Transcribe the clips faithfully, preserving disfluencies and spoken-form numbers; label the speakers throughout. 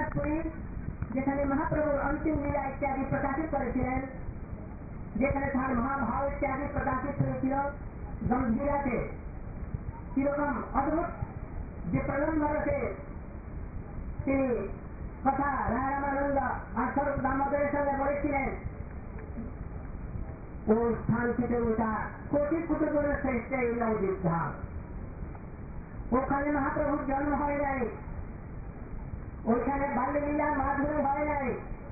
Speaker 1: জগন্নাথপুরী যেখানে মহাপ্রভুর অন্তিম লীলা ইত্যাদি প্রকাশিত করেছিলেন, যেখানে তার মহাভাব ইত্যাদি প্রকাশিত হয়েছিল, গম্ভীরাতে কিরকম অদ্ভুত যে প্রলম্বরতে তিনি কথা রায় রামানন্দ আর স্বরূপ দামোদরের সঙ্গে বলেছিলেন, ওই স্থান থেকে ওটা কোটি কুটুরের শ্রেষ্ঠ এই নবদ্বীপ ধাম। ওখানে মহাপ্রভুর জন্ম হয় নাই, ওইখানে বাল্যলীলা মাধুরী হয় নাই।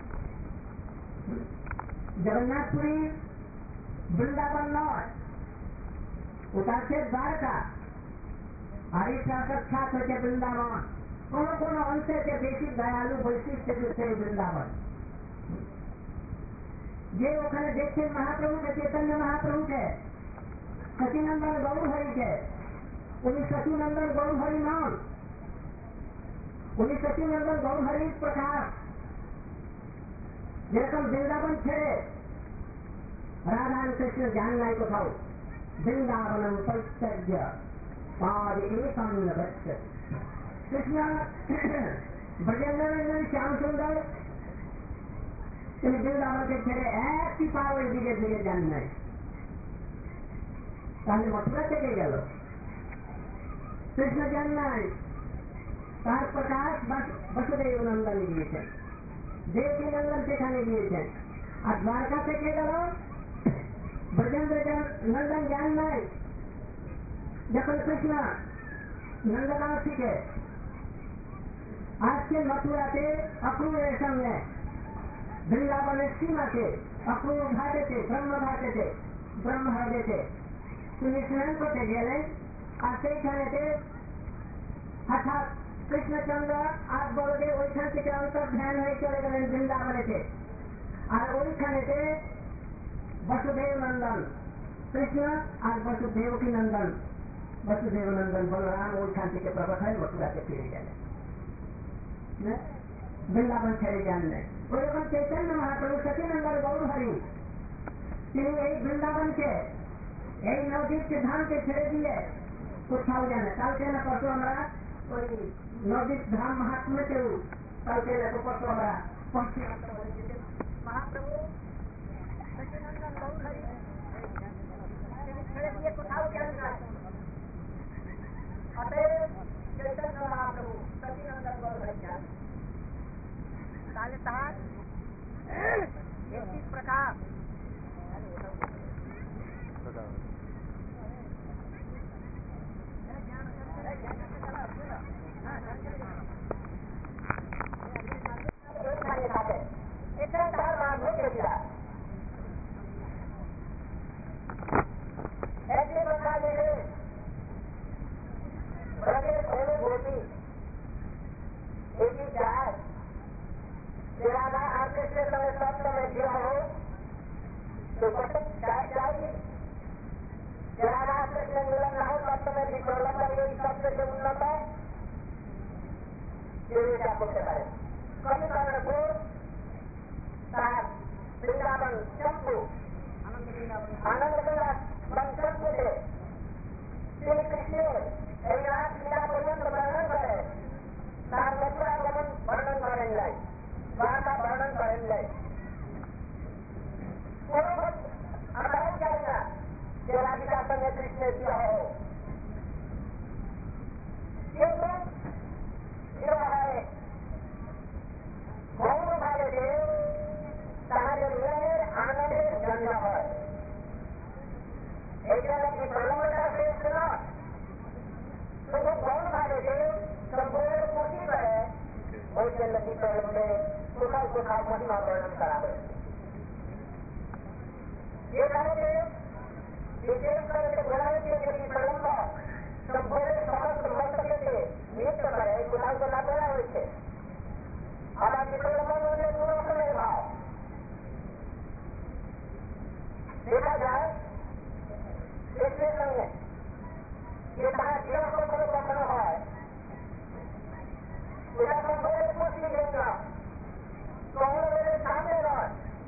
Speaker 1: জগন্নাথপুরী বৃন্দাবন নয়, ওটা হচ্ছে দ্বারকা। আর এই সাক্ষাৎ হচ্ছে বৃন্দাবন। কোন কোন অংশে বেশি দয়ালু বৈশিষ্ট্য দিচ্ছে এই বৃন্দাবন। যে ওখানে দেখছেন মহাপ্রভুকে, चैतन्य মহাপ্রভুকে, সচিনন্দন গৌর হরিকে, উনি সচিনন্দন গৌর হরি নন, উনি সচিনন্দন গৌর হরির প্রকাশ। যেরকম বৃন্দাবন ছেড়ে রাধা কৃষ্ণ জ্ঞান নাই কোথাও, বৃন্দাবনম পরিত্যাজ্য পাদ একম গচ্ছতি। কৃষ্ণ ব্রজেন্দ্র শ্যাম সুন্দর তিনি বৃন্দাবনকে ছেড়ে একটি পা ওই দিকে দিকে যান নাই। তাহলে মথুরা থেকে গেল, কৃষ্ণ যান নাই, তার প্রকাশ বসুদেব নন্দন দিয়েছেন, দেবী নন্দন সেখানে দিয়েছেন। আর দ্বারকা থেকে গেল, ব্রজেন্দ্র নন্দন যান নাই। যখন কৃষ্ণ নন্দগাঁও থেকে আসছেন মথুরাতে অক্রূরের সঙ্গে, বৃন্দাবনের সীমাতে অক্রূর ঘাটেতে, ব্রহ্ম ঘাটেতে, ব্রহ্ম হ্রদেতে তিনি স্নান করতে গেলেন। আর সেইখানেতে অর্থাৎ কৃষ্ণচন্দ্র আর বলদেব ওইখান থেকে অন্তর্ধান হয়ে চলে গেলেন বৃন্দাবনেতে। আর ওইখানেতে বসুদেব নন্দন কৃষ্ণ আর বসুদেবকী নন্দন, বসুদেব নন্দন বলরাম ওইখান থেকে প্রকট হয়ে মথুরাতে ফিরে গেলেন, বৃন্দাবন ছেড়ে যান নাই। ওইরকম চৈতন্য মহাপ্রভু সচিনন্দন গৌর হরি তিনি এই বৃন্দাবনকে, এই নদীর ধামকে ছেড়ে দিয়ে কোথাও জানে। কালকে না পরশু আমরা ওই নদীর ধাম মহাত্মেতেও কালকে না পরশু আমরা পৌঁছে মহাপ্রভু সচিনন্দন গৌর হরি তিনি ছেড়ে দিয়ে কোথাও যান না। অতএব চৈতন্য মহাপ্রভু সচিনন্দন গৌর হরি যান। তাহলে তার একটি প্রকাশ এছাড়া তার মাধ্যমে একটি প্রকাশ ব্রজের কোনো গোপী এটি চায় कि राधा और कृष्ण समय सप्त में दिया हो तो चाहिए कि राधा कृष्ण मिलन न हो सप्त में भी प्रलंब यही शब्द से उन्नत है ये पूछते पाए। कभी कारण को वृंदावन चंपू आनंद विलास बन चंपू से श्री कृष्ण रात लीला पर्यंत वर्णन करे, तार मथुरा गमन वर्णन करें जाए, वहां का वर्णन करें जाए। अगर जाएगा कि राधिका संगे कृष्ण दिया हो किंतु जो है गौर भावे से तारे मेरे आनंद जन्म है एक की प्रलंबता श्रेष्ठ न तो वो गौर भावे से संपूर्ण पूर्ति करे वैसे नदी प्रलंबे सुखा सुखा महिमा वर्णन करावे। ये कहते विशेष करके बोलावे के यदि प्रलंब संपूर्ण समस्त मंत्र से नियुक्त करे सुखा को न बोला हुए हालांकि प्रलंब में पूरा समय भाव देखा जाए इसलिए संग ये कहा जीवन को कोई बंधन है उसका संपूर्ण पूछी देगा तो मेरे सामने रह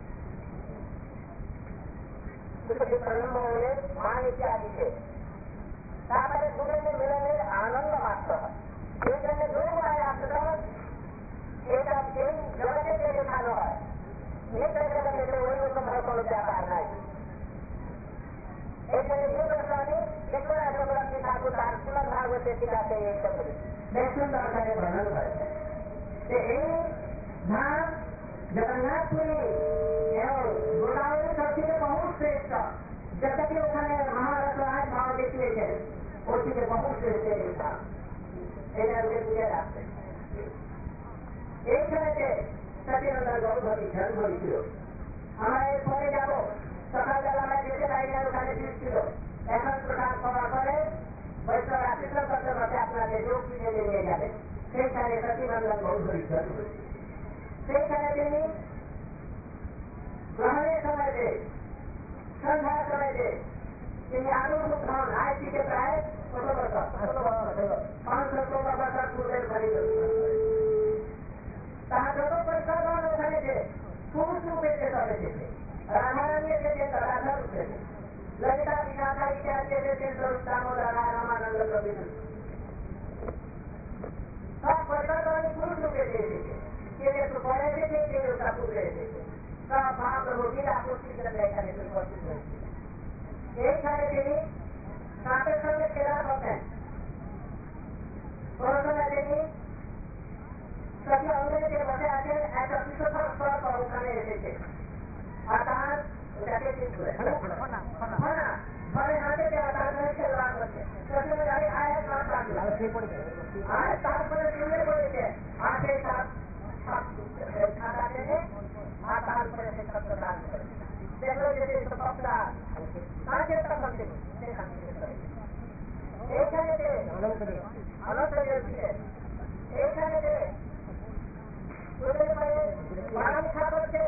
Speaker 1: प्रलंब होने मान इत्यादि के दूसरे में मिलने आनंद मात्र एक जो आया এটা এই জগতে যে দেখানো হয় এই জগতে ওই রকম কোনো ব্যাপার নাই। এখানে যে আমি দেখো না জগন্নাথ ঠাকুর তার পুনর ভাগবতে শিখাতে এইটা বলি দেখুন দরকারে ভ্রমণ করে এই ধাম জগন্নাথপুরী এবং গোদাবরী সবথেকে বহু শ্রেষ্ঠ যতটি ওখানে মহারাজ রাজ ভাব দেখিয়েছেন ওর থেকে বহু শ্রেষ্ঠ এই ধাম এটা ওকে বুঝে রাখছে। এইখানে সচিনন্দন গৌধরী ঝড় ছিল আমরা এর পরে যাবো সকালবেলা আমরা যেতে পারি না ওখানে ভিড় ছিল এখন প্রসাদ খাওয়ার পরে বৈষ্ণব আশীর্বাদ করতে পারছে আপনাদের যোগ কিনে নিয়ে যাবে সেইখানে সচিনন্দন গৌধরী ঝড় সেইখানে তিনি গ্রহণের সময়তে সন্ধ্যার সময়তে তিনি আবির্ভূত হন আজ থেকে প্রায় কত বছর পাঁচশো ষোলো বছর পূর্বের ঘরে তাহার যত পরিষ্কার ওখানে যে পুরুষ রূপে যে চলেছে রাধারানী এসেছেন রাধা রূপে ললিতা বিশাখা ইত্যাদি এসেছেন স্বরূপ দামোদর রামানন্দ প্রভৃতি সব পরিষ্কার পুরুষ রূপে এসেছে কেউ একটু পরে এসেছে কেউ একটা পূর্বে এসেছে সব মহাপ্রভু গীতা পুস্তিকাতে এখানে উপস্থিত হয়েছে। এইখানে তিনি সাপের সঙ্গে খেলা করতেন কোন সময় তিনি সবই অঙ্গের বসে আছেন একটা বিশ্বসর স্তর ওখানে এসেছে আর তার ওটাকে ঠিক করে ঘরে হাতে দেওয়া তার সঙ্গে খেলা করছে আর তারপরে শুনে পড়েছে আর সেই তার ছাতা টেনে আর তার উপরে সে শব্দ দান করে দেখলো যে সেই শব্দটা তাকে তখন থেকে সেখান থেকে এইখানে যে অনন্ত এইখানে যে বাগান খা করছে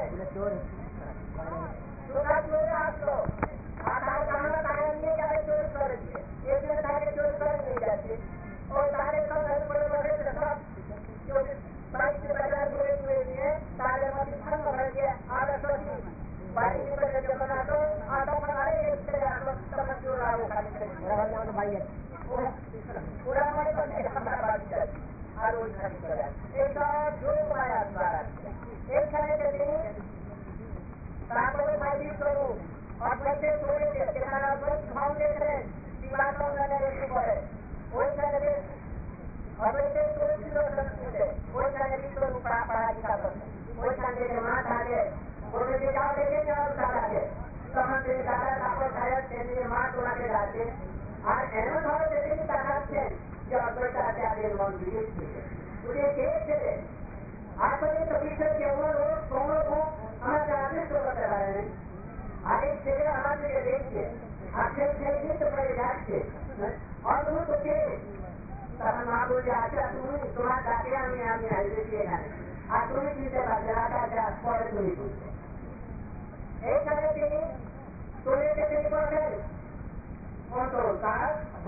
Speaker 1: চলে আসলো আর তার কামনা তাকে নিয়ে যাবে চোর করে দিয়ে এই জন্য তাকে চোর করে নিয়ে যাচ্ছে ওই তাদের সঙ্গে উপরে বসে সব বাড়িতে বাজার ঘুরে ঘুরে নিয়ে তাদের মধ্যে ভালো করে দিয়ে আদর্শ বাড়ি করে যখন আসো আর তখন আরে ছেড়ে আসলো তখন চোর আরো খালি করে ভাই পুরা মানে করছে আমরা বাড়ি যাই আর ওই খালি করে এইসব যোগ পায় আপনার এইখানে তিনি তারপরে মাইদির স্বরূপ অদ্বৈতের চলেছে সেখানে অদ্বৈত ফাউন্ডেশন বিমানবন্দরের একটু করে ওইখানে অদ্বৈতের স্বরূপ ছিল সংস্কৃতে ওইখানে বিশ্বরূপ পড়াশোনা করছে ওইখান থেকে মা থাকে ওদের যে যাও দেখে যাও দাদাকে তখন তিনি দাদার কাপড় ছাড়াচ্ছে তিনি মা তোমাকে যাচ্ছে আর এমন ভাবে তিনি তাকাচ্ছেন যে অদ্বৈত আচার্যের মন বিগেছে উনি কে ছেলে আসলে তো বিষয় কেমন হোক কোনো হোক আমাকে আদিষ্ট করতে পারেন আরেক ছেলে আমাদেরকে দেখছে আর সেই ছেলে কিন্তু পড়ে যাচ্ছে অদ্ভুত কে তখন মা বলছে আচ্ছা তুমি তোমার ডাকে আমি আমি এসেছি এখানে আর তুমি চিনতে পারছে না পরে তুমি বুঝছো এইখানে তিনি তুলিতে তিনি করবেন কন্ট্রোল তার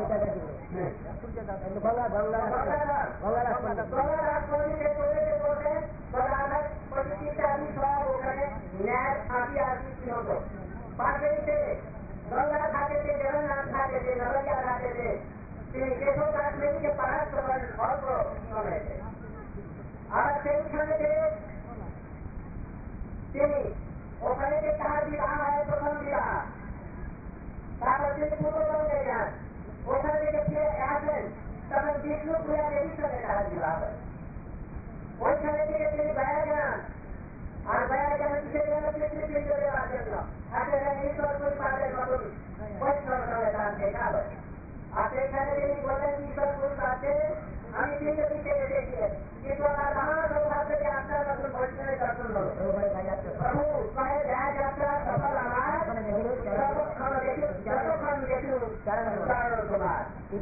Speaker 1: বাংলা বাংলা বাংলা রাজনীতি তুলিতে করবেন প্রতিটা আমি সব ওখানে ন্যায় আদি আদি ছিল পাশে গঙ্গা ঘাটেতে জগন্নাথ ঘাটেতে নবরিয়া ঘাটেতে তিনি কেশব রাজনীতিকে পাহাড় করেন অল্প সময়েতে আর সেইখানে তিনি ওখানে যে তার বিবাহ হয় প্রথম বিবাহ তারপর তিনি পূর্ববঙ্গে যান ওখানে থেকে ফিরে আসেন তখন বিষ্ণুপুরা দেবীর সঙ্গে তার বিবাহ হয় ওইখানে থেকে তিনি বেড়া যান আর বেড়া যান কিসের জন্য পৃথিবী দেওয়ার জন্য আসলে ঈশ্বর পরিবারের মতন বৈষ্ণব সঙ্গে তার দেখা হয় আর সেখানে তিনি বলেন ঈশ্বর পরিবারকে আমি তিনটে দিকে এসেছি কিন্তু আমার মহা সৌভাগ্য যে আপনার মতন বৈষ্ণবের দর্শন হল প্রভু কহে দেখা যাত্রা সফল আমার যতক্ষণ দেখুন যতক্ষণ দেখুন কারণ তোমার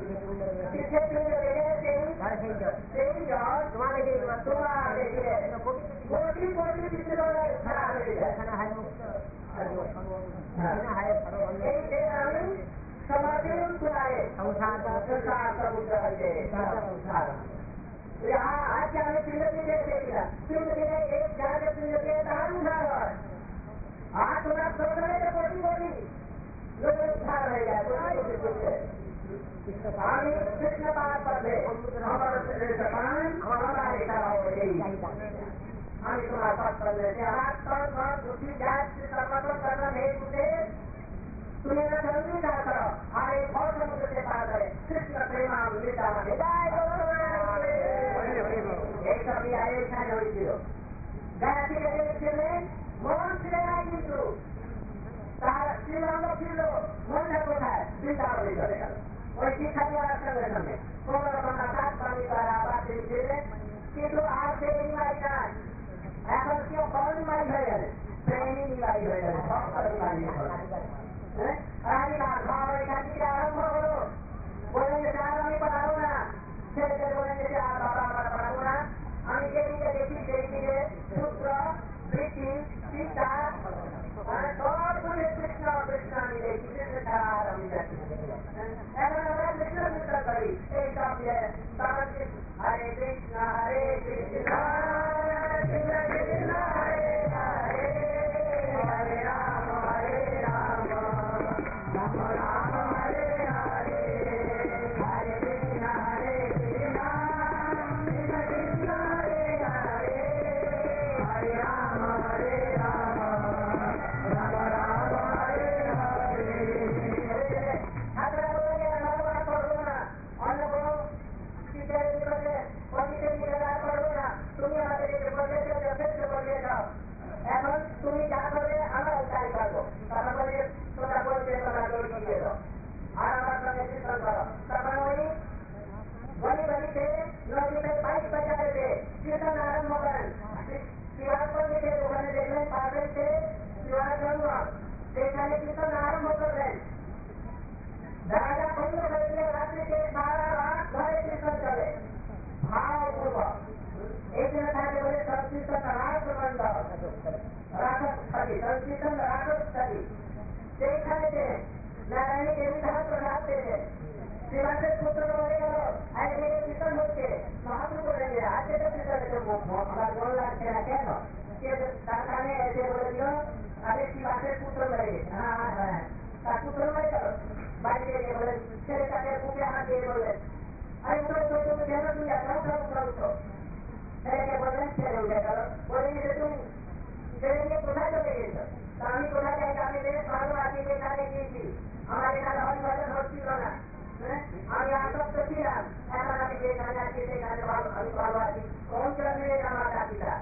Speaker 1: সেই জল তোমার দেখে তোমার দেখে কোটি কোটি বিশ্বরে খারাপ হয়ে যায় আমি সমাজের উত্তরায় সংসার সংসার সমুদ্র হয়েছে आज हमें पिंड दिए देगा पिंड दिए एक जाने पिंड दिए दान उधार है आज थोड़ा सोच रहे थे कोटी कोटी लोग उधार रहेगा আমি কৃষ্ণ পাওয়ার পথে আমার পান আমার এটা এই আমি তোমার পথ করলে আমার তর ঘর বুদ্ধি যাচ্ছে সর্বতম করনা নেই বুঝে তুমি না সঙ্গীকার করো আর এই ভর সমুদ্রকে পার করে কৃষ্ণ প্রেমামৃত আমাকে এইসবই আর এইখানে হয়েছিল গায়া থেকে দেখছিলেন মন ছিলেন না কিন্তু তার শ্রীরঙ্গ ছিল মনটা কোথায় বৃন্দাবনে চলে গেল ওই শিক্ষা দেওয়ার সঙ্গে সঙ্গে কোন রকম কাজ পানি করা আবার তিনি ছিলেন কিন্তু আর সেই নিমাই নাই এখন কেউ বড় নিমাই হয়ে গেলে প্রেমী নিমাই হয়ে গেলে সব নিমাই রাধিকা ঘর এখান থেকে আরম্ভ হলো বলেন যে আর আমি পাঠাবো না ছেলেদের বলেন যে আর বাবা আমরা পাঠাবো না আমি যেদিকে দেখি সেই দিকে সূত্র বৃত্তি পিতা সব বলে কৃষ্ণ কৃষ্ণ আমি দেখি কৃষ্ণ আর আমি দেখি এখন আমরা কৃষ্ণ কৃষ্ণ করি এই সব হরে কৃষ্ণ হরে কৃষ্ণ কৃষ্ণ কৃষ্ণ হরে হরে হরে রাম হরে রাম রাম রাম হরে হরে হরে কৃষ্ণ হরে কৃষ্ণ কৃষ্ণ কৃষ্ণ হরে হরে হরে রাম হরে রাম রাম রাম হরে হরে আমরা বলে আমরা করবো না অন্য কোনো টিচার নিকটে পণ্ডিতের নিকটে করবো না তুমি আমাদেরকে বলে যথেষ্ট বলে দাও এখন তুমি যা করবে আমরা তাই করবো তারা বলে তোমরা বলবে তোমরা দৌড় দিয়ে দাও আর আমার সঙ্গে কীর্তন করো তখন ওই গলি গলিতে নদীতে বাইক বাজারে কীর্তন আরম্ভ করেন শিবাজ পণ্ডিতের ওখানে দেখলেন পাবেনতে শিবাজ জন্ম সেখানে কীর্তন আরম্ভ করলেন রাজা বন্ধ করে দিলে রাত্রিতে সারা রাত ঘরে কীর্তন চলে ভাবপূর্বক এই জন্য তাকে বলে সংকীর্তন রাজবন্ধ রাজস্থলী সংকীর্তন রাজস্থলী সেইখানে নারায়ণী দেবী সহস্র রাত পেয়েছেন শিবাসের পুত্র বলে গেল আজ মেরে কীর্তন হচ্ছে মহাপ্রভু বলে গেলে আজকে তো কীর্তন আমার মন লাগছে না কেন তার কানে এসে বলে দিল আরে শিবাসের পুত্র বলে গেছে হ্যাঁ হ্যাঁ হ্যাঁ তার পুত্র বলে গেল বাড়িতে গিয়ে বলেন ছেলেটাকে বুকে হাত দিয়ে বললেন আরে উঠো তো তুমি কেন তুমি এত উঠো উঠো ছেলেকে বললেন ছেলে উঠে গেল বলে যে তুমি ছেলে নিয়ে কোথায় চলে গেছ তা আমি কোথায় যাই আমি বেশ ভালো আছি এখানে গিয়েছি আমার এখানে হরিভজন হচ্ছিল না আমি আসক্ত ছিলাম এখন আমি যেখানে আছি সেখানে আমি ভালো আছি কোন চলে আমার কাকিটা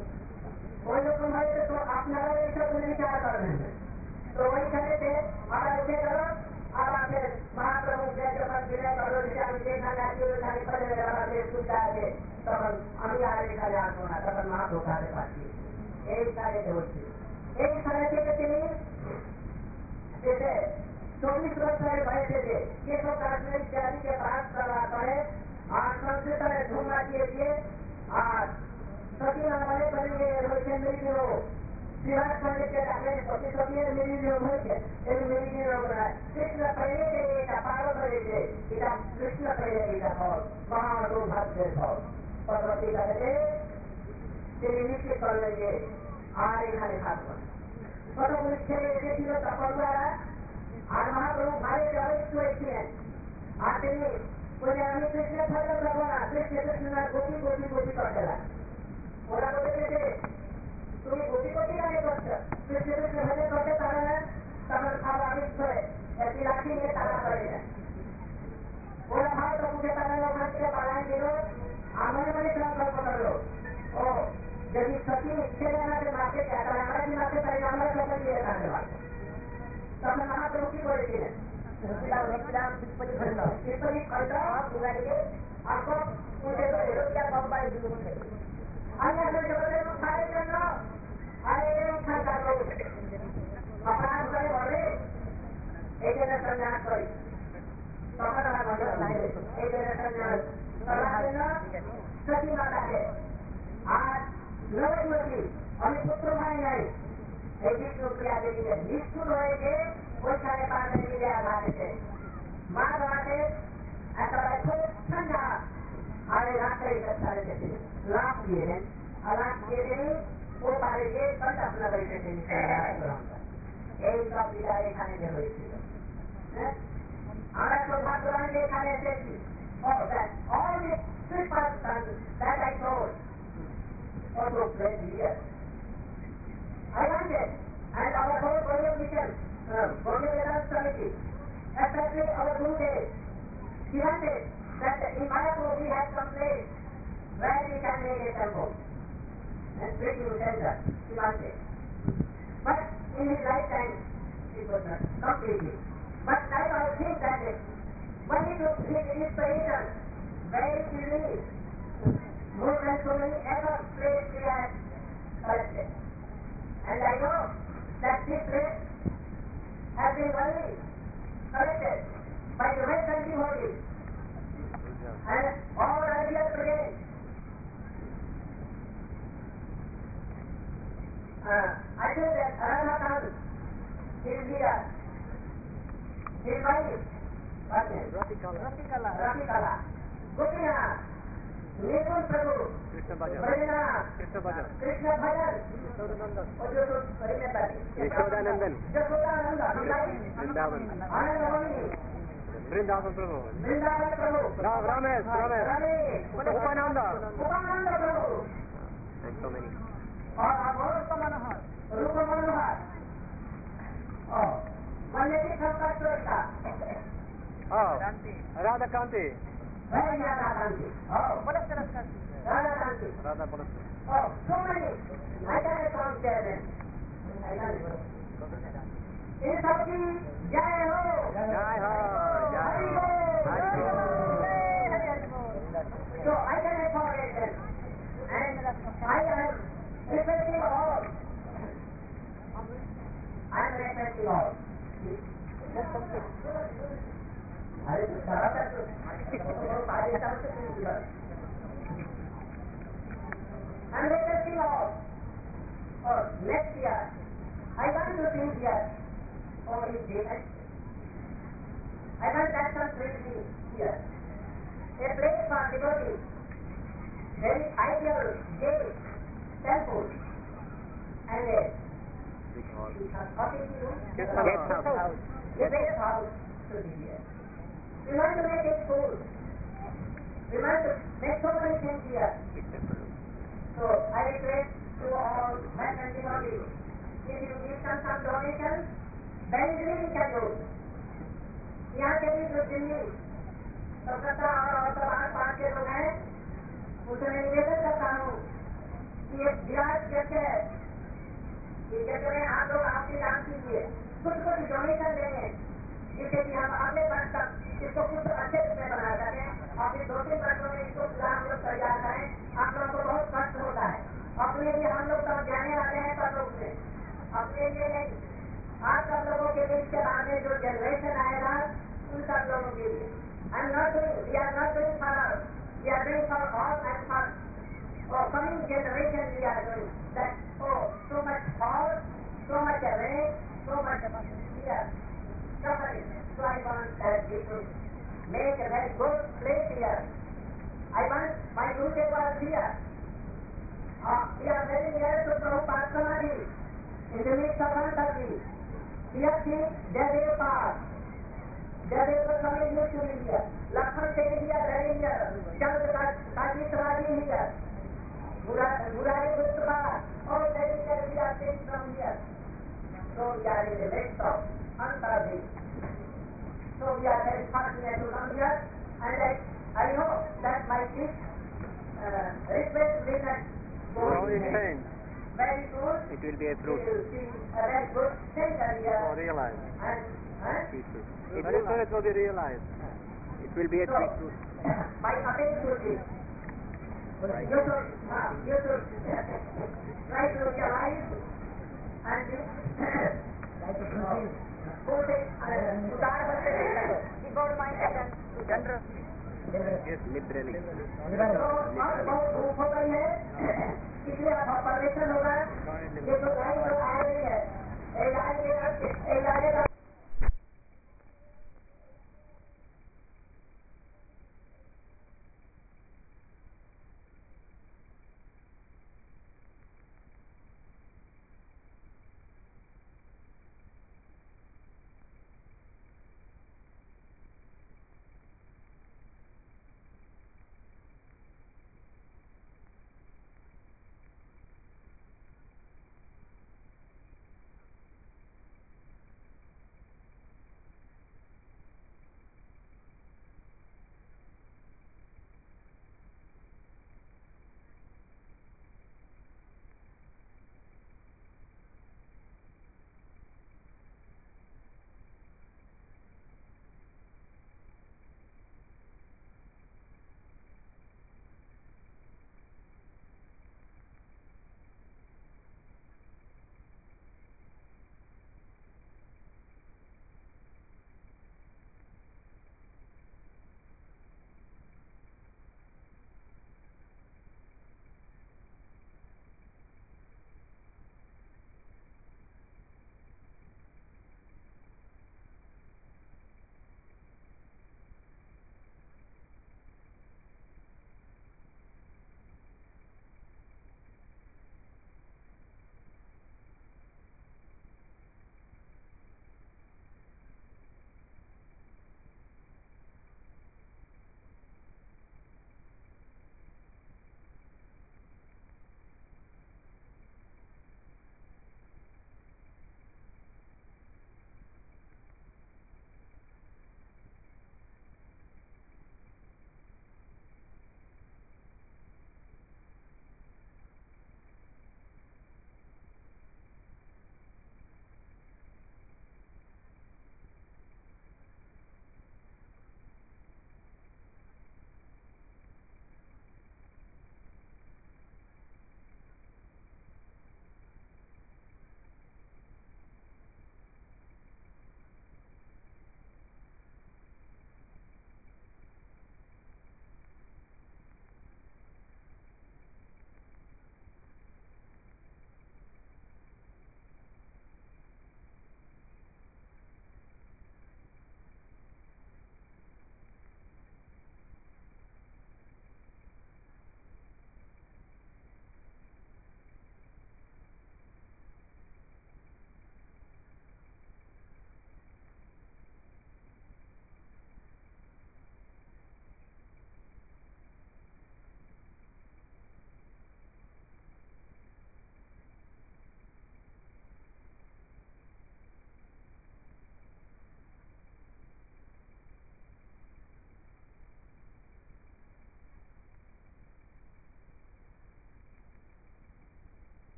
Speaker 1: ওই রকম হয়তো তো আপনারাও এইসব বিচার করবেন তো ওইখানে আবার উঠে গেল আবার মহাপ্রভু যখন বিনয় করলো যে আমি যেখানে আছি ওইখানে চলে আমাদের সুবিধা আছে তখন আমি আর এখানে আসবো না তখন মহাপ্রভু কাজে পাচ্ছি এই কাজে হচ্ছে এই স্থানে থেকে তিনি চল্লিশ বছরের বয়সে যে কেশব কাশ্মীর ইত্যাদিকে পাঠ করার পরে আর সংস্কৃতনে ধুম মাতিয়ে দিয়ে আর সতী নামে বলে হয়েছে মৃত্যু শিবাজ পণ্ডিতকে ডাকলেন সতী সতীর মেরিনিয়োগ হয়েছে এই মেরিনিয়োগ নয় কৃষ্ণ প্রেমের এটা পালন হয়েছে এটা কৃষ্ণ প্রেমের এটা ফল মহান দুর্ভাগ্যের ফল পরবর্তীকালে তিনি নিশ্চিত করলেন যে আর এখানে থাকবো না কতগুলি ছেলে এসেছিল তখন দ্বারা আর মহাপ্রভু ভারত অবশ্য হয়েছিলেন আর তিনি বলে আমি কৃষ্ণের ফলে যাবো না কৃষ্ণ কৃষ্ণার গতি গতি গতি করতে লাগে ওরা বলেছে তুমি গতি গতি আগে করছো কৃষ্ণ কৃষ্ণ ভেবে করতে পারে না তখন খাওয়া মিক্স হয়ে একটি লাঠি নিয়ে তারা করে যায় ওরা ভারত উঠে পালানো ওখান থেকে পালাই দিল আমার মানে সংকল্প করলো ও যদি সত্যি ছেলে আমাদের মারতে চায় তাহলে আমরা কি মারতে পারি আমরা সকল দিয়ে কাটতে পারবো তখন মহাপ্রভু কি করেছিলেন অপরাধ করে বলে এই জন্য সন্ন্যাস করি তখন আমার মনে এই জন্য সন্ন্যাস করার জন্য সতী মাতাকে আর নবী আমি পুত্র ভাই নাই এই বিষ্ণু ক্রিয়া দেখিয়ে নিষ্ঠুর হয়েছে ওইখানে পাশে মিলে আঘাতেছে মা বাবাকে একেবারে খুব ঠান্ডা আর এই রাস্তায় সারে যেতে লাভ দিয়েছেন আর লাভ দিয়ে তিনি ও পারে গিয়ে সন্তাপনা করেছেন এই সব বিদায় এখানে যে হয়েছিল हमारा सौभाग्य भगवान देखा रहते थी और that all the super sons that I told for those twenty years. I wanted, and our whole Gaudiya mission, uh, Gaudiya Vedanta Committee, especially our Gurudev, he wanted that in Mayapur we have some place where we can make a temple and spiritual center, he wanted. But in his lifetime, it was not completely. But now I think that when he took his inspiration, very easily, more than so many ever places we have collected. And I know that this place has been only collected by the Western devotees and all earlier brigades. Uh, I think that Radha is here. His wife, what name?
Speaker 2: Ratikala.
Speaker 1: Ratikala. Ratikala. Gopinath. Nirgun Prabhu.
Speaker 2: Krishna Bhajan.
Speaker 1: Bhajan.
Speaker 2: Krishna Bhajan.
Speaker 1: Krishna Bhajan.
Speaker 2: Yashodanandan.
Speaker 1: Or you should remember it.
Speaker 2: Yashodanandan.
Speaker 1: Yashodanandan.
Speaker 2: Vrindavan.
Speaker 1: Anandamani.
Speaker 2: Vrindavan Prabhu.
Speaker 1: Vrindavan Prabhu.
Speaker 2: Ram, Ramesh, Ramesh.
Speaker 1: Ramesh.
Speaker 2: Upananda.
Speaker 1: Upananda Prabhu.
Speaker 2: And so many.
Speaker 1: और Rupa Manohar. Rupa Manohar. Oh. Manjari Sampatweka.
Speaker 2: Oh. Radha Kanti.
Speaker 1: Very Radha Kanti. Oh. Radha Kanti.
Speaker 2: Radha Palasya.
Speaker 1: Oh, so many. I cannot count them. I cannot. In Sabki, Jai Ho.
Speaker 2: Jai Ho. Jai Ho.
Speaker 1: Hari Ho. So I cannot forget them. And I am respecting all. I am respecting all. अरे सारा तो सारे सारे से पूछ लो and let us see all or next year I want to think here or in daylight I want that some place here a place for devotees very ideal gate temple and a
Speaker 2: Big hall.
Speaker 1: office room
Speaker 2: Guest house.
Speaker 1: a big house to be here. We want to make it cool. We want to make so many things here.
Speaker 2: Big temple.
Speaker 1: So I request to all Western devotees, if you give some some donations, very easily we can do. यहाँ के भी जो दिल्ली, कलकत्ता और और सब आस पास के लोग हैं, उनसे मैं निवेदन करता हूँ कि ये विराट जैसे ये जैसे में आप लोग आपकी दान कीजिए, कुछ कुछ डोनेशन देंगे, जिससे कि हम अगले वर्ष तक इसको कुछ अच्छे से बना सकें और फिर दो तीन वर्षों में इसको पूरा हम लोग तैयार करें. आप लोगों को बहुत कष्ट होता है. अपने लिए हम लोग सब जाने वाले हैं सब लोग से, अपने लिए नहीं, आप सब लोगों के लिए इसके बाद में जो जनरेशन आएगा उन सब लोगों के लिए. I'm not doing, we are not doing for us, we are doing for all and for oh, coming generation we are doing that. Oh, so much fall, so much rain, so much fear, suffering. So I want that we should make a very good place here. I want my Gurudev was here. Uh, we are very near to Prabhupada Samadhi in the midst of Antarji. Here see Jayadev Park. Jayadev Swami used to be here. Lakshman Singh here, very here. Chandra Kashi Samadhi here. Murari Gupta, all very here we are taken from here. So we are in the midst of Antarji. So we are very fortunate to come here, and I, I know that my kids uh, request will not go
Speaker 2: Will
Speaker 1: in
Speaker 2: only change.
Speaker 1: very soon.
Speaker 2: It will be a
Speaker 1: We
Speaker 2: fruit.
Speaker 1: will see a very good center here.
Speaker 2: Or realized.
Speaker 1: And, huh?
Speaker 2: Sweet fruit. It will, sir, it will be realized. It will be a
Speaker 1: So,
Speaker 2: sweet fruit.
Speaker 1: my appeal to you, you should, uh, you should try to realize and you put it, uh, उतार करके देखो.
Speaker 2: Generous. Yes, liberally.
Speaker 1: तो अब बहुत धूप हो गई है, इसलिए अब परमिशन होगा. ये तो गाड़ी तो आ रही है. एक गाड़ी एक गाड़ी का